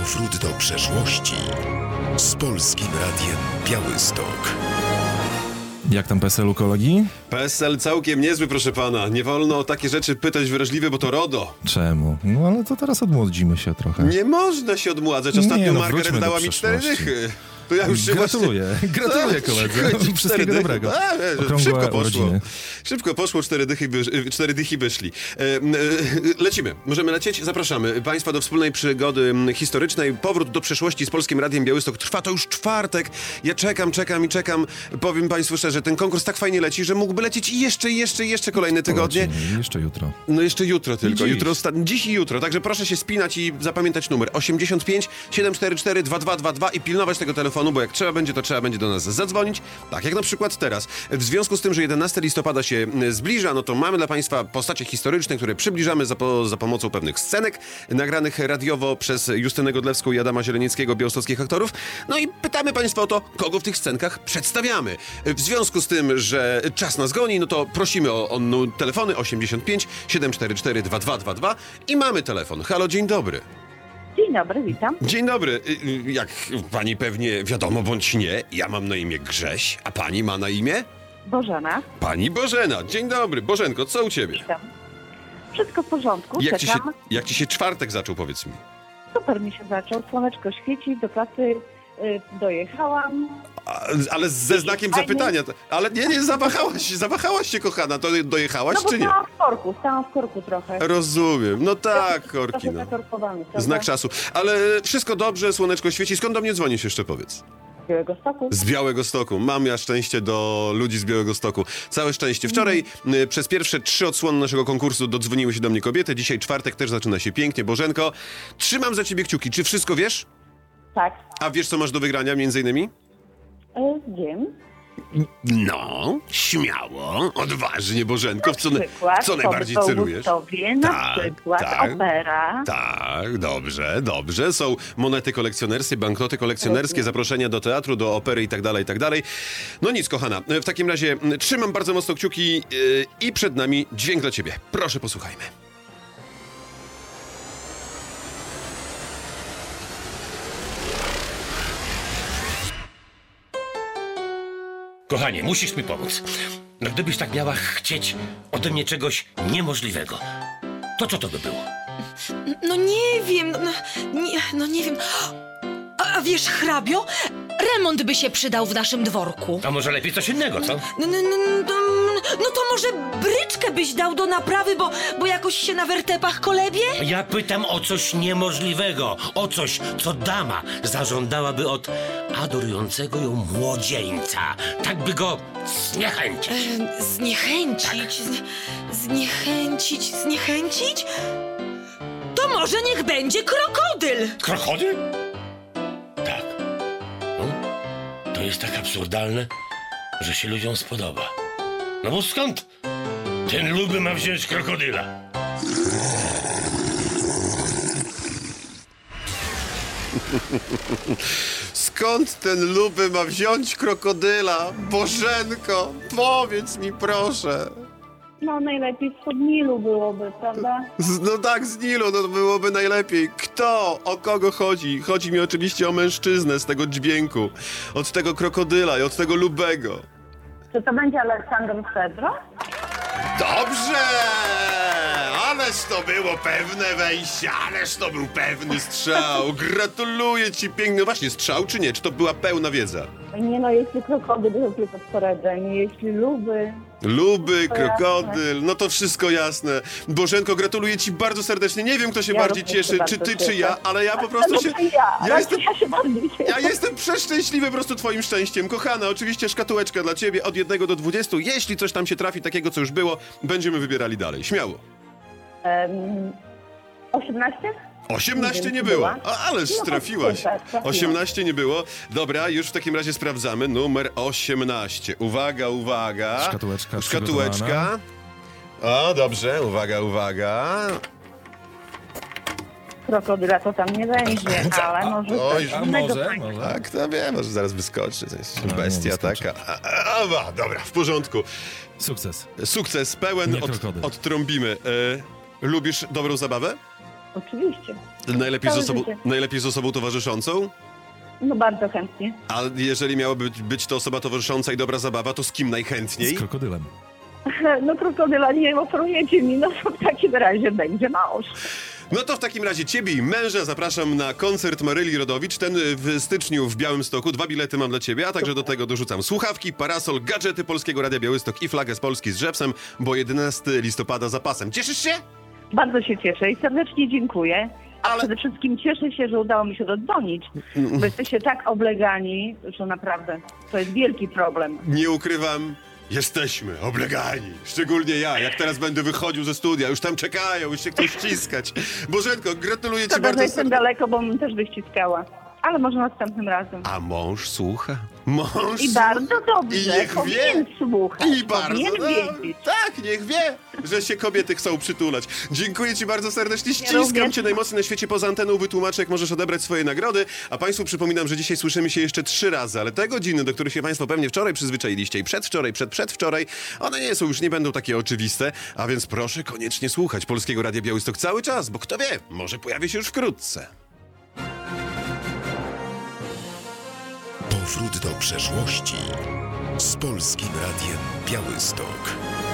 Powrót do przeszłości z Polskim Radiem Białystok. Jak tam PESEL u kolegi? PESEL całkiem niezły, proszę pana. Nie wolno o takie rzeczy pytać wrażliwe, bo to RODO. Czemu? No ale to teraz odmłodzimy się trochę. Nie można się odmładzać. Ostatnio Margaret wróćmy do dała mi 4 przeszłości. dychy. To ja już się Gratuluję koledze. Wszystkiego dobrego. Szybko poszło. urodziny. Szybko poszło, 4 dychy wyszli. Lecimy. Możemy lecieć? Zapraszamy Państwa do wspólnej przygody historycznej. Powrót do przeszłości z Polskim Radiem Białystok. Trwa to już czwartek. Ja czekam. Powiem Państwu szczerze, ten konkurs tak fajnie leci, że mógłby lecieć jeszcze kolejne tygodnie. Jeszcze jutro. No jeszcze jutro tylko. Dziś. Dziś i jutro. Także proszę się spinać i zapamiętać numer 85 744 2222 i pilnować tego telefonu, bo jak trzeba będzie, to trzeba będzie do nas zadzwonić. Tak jak na przykład teraz. W związku z tym, że 11 listopada się zbliża, no to mamy dla Państwa postacie historyczne, które przybliżamy za pomocą pewnych scenek nagranych radiowo przez Justynę Godlewską i Adama Zielenieckiego, białostockich aktorów. No i pytamy Państwa o to, kogo w tych scenkach przedstawiamy. W związku z tym, że czas nas goni, no to prosimy o telefony 85 744 2222 i mamy telefon. Halo, dzień dobry. Dzień dobry, witam. Dzień dobry. Jak pani pewnie wiadomo bądź nie, ja mam na imię Grześ, a pani ma na imię? Bożena. Pani Bożena. Dzień dobry. Bożenko, co u ciebie? Witam. Wszystko w porządku, czekam. Jak ci się czwartek zaczął, powiedz mi? Super mi się zaczął, słoneczko świeci, do pracy dojechałam. Ale ze znakiem zapytania. Ale nie, zawahałaś się, kochana. To dojechałaś, No bo czy nie? stałam w korku trochę. Rozumiem. No tak, korki, Trochę no. zakorkowany, prawda? Znak czasu. Ale wszystko dobrze, słoneczko świeci. Skąd do mnie dzwonisz jeszcze, powiedz? Z Białegostoku. Z Białegostoku. Mam ja szczęście do ludzi z Białegostoku. Całe szczęście. Wczoraj przez pierwsze 3 odsłony naszego konkursu dodzwoniły się do mnie kobiety. Dzisiaj czwartek też zaczyna się pięknie. Bożenko, trzymam za ciebie kciuki. Czy wszystko wiesz? Tak. A wiesz, co masz do wygrania między innymi? Wiem. No, śmiało, odważnie, Bożenko. Przykład, w co najbardziej celujesz? Na przykład opera. Tak, dobrze. Są monety kolekcjonerskie, banknoty kolekcjonerskie, zaproszenia do teatru, do opery i tak dalej. No nic, kochana. W takim razie trzymam bardzo mocno kciuki i przed nami dźwięk dla ciebie. Proszę, posłuchajmy. Kochanie, musisz mi pomóc. No gdybyś tak miała chcieć ode mnie czegoś niemożliwego, to co to by było? No nie wiem, nie wiem. A wiesz, hrabio, remont by się przydał w naszym dworku. A może lepiej coś innego, co? No to może bryczkę byś dał do naprawy, bo jakoś się na wertepach kolebie? Ja pytam o coś niemożliwego, o coś, co dama zażądałaby od adorującego ją młodzieńca. Tak by go zniechęcić. Zniechęcić? To może niech będzie krokodyl. Krokodyl? Tak. No, to jest tak absurdalne, że się ludziom spodoba. No bo skąd ten luby ma wziąć krokodyla? Skąd ten luby ma wziąć krokodyla? Bożenko, powiedz mi proszę. No najlepiej z Nilu byłoby, prawda? No tak, z Nilu, no to byłoby najlepiej. Kto? O kogo chodzi? Chodzi mi oczywiście o mężczyznę z tego dźwięku. Od tego krokodyla i od tego lubego. Czy to będzie Aleksandr Cedro? Dobrze! Ależ to było pewne wejście, ależ to był pewny strzał. Gratuluję ci piękny. Właśnie, strzał czy nie? Czy to była pełna wiedza? Nie no, jeśli krokodyl, to tylko sporedzeniem. Jeśli luby... Luby, krokodyl, no to wszystko jasne. Bożenko, gratuluję ci bardzo serdecznie. Nie wiem, kto się bardziej cieszy, czy ty, czy ja, ale ja po prostu się... Ja się bardziej cieszę. Ja jestem przeszczęśliwy po prostu twoim szczęściem. Kochana, oczywiście szkatułeczka dla ciebie od 1 do 20. Jeśli coś tam się trafi takiego, co już było, będziemy wybierali dalej. Śmiało. 18? 18 nie było. Ależ No, trafiłaś. super, trafiłam. 18 nie było. Dobra, już w takim razie sprawdzamy. Numer 18. Uwaga. Szkatułeczka. O, dobrze. Uwaga. Krokodyla to tam nie będzie, ale może coś innego. Może. Tak, to wiem, może zaraz wyskoczy. To jest bestia wyskoczy. taka. Dobra, w porządku. Sukces. Sukces pełen. Nie krokodyl. Odtrąbimy. Lubisz dobrą zabawę? Oczywiście. Najlepiej Całe życie. najlepiej z osobą towarzyszącą? No bardzo chętnie. A jeżeli miałaby być to osoba towarzysząca i dobra zabawa, to z kim Z najchętniej? krokodylem. No krokodyla nie oferujecie mi, no to w takim razie będzie mąż. No to w takim razie ciebie i męża zapraszam na koncert Maryli Rodowicz. Ten w styczniu w Białymstoku. 2 bilety mam dla ciebie, a także do tego dorzucam słuchawki, parasol, gadżety Polskiego Radia Białystok i flagę z Polski z Rzepsem, bo 11 listopada za pasem. Cieszysz się? Bardzo się cieszę i serdecznie dziękuję. A przede wszystkim cieszę się, że udało mi się dodzwonić, bo jesteście tak oblegani, że naprawdę to jest wielki problem. Nie ukrywam, jesteśmy oblegani. Szczególnie ja, jak teraz będę wychodził ze studia, już tam czekają, już się ktoś ściskać. Bożenko, gratuluję ci Szkoda, że bardzo jestem serdecznie. daleko, bo bym też wyściskała. Ale może następnym razem. A mąż słucha? Mąż I bardzo dobrze, I niech powinien wie. słuchać, I bardzo powinien dobrze. wiedzieć. Tak, niech wie, że się kobiety chcą przytulać. Dziękuję ci bardzo serdecznie. Ściskam również. cię najmocniej na świecie. Poza anteną wytłumaczę, jak możesz odebrać swoje nagrody. A państwu przypominam, że dzisiaj słyszymy się jeszcze 3 razy, ale te godziny, do których się państwo pewnie wczoraj przyzwyczailiście i przedwczoraj, przedwczoraj, one nie są, już nie będą takie oczywiste, a więc proszę koniecznie słuchać Polskiego Radia Białystok cały czas, bo kto wie, może pojawi się już wkrótce. Powrót do przeszłości z Polskim Radiem Białystok.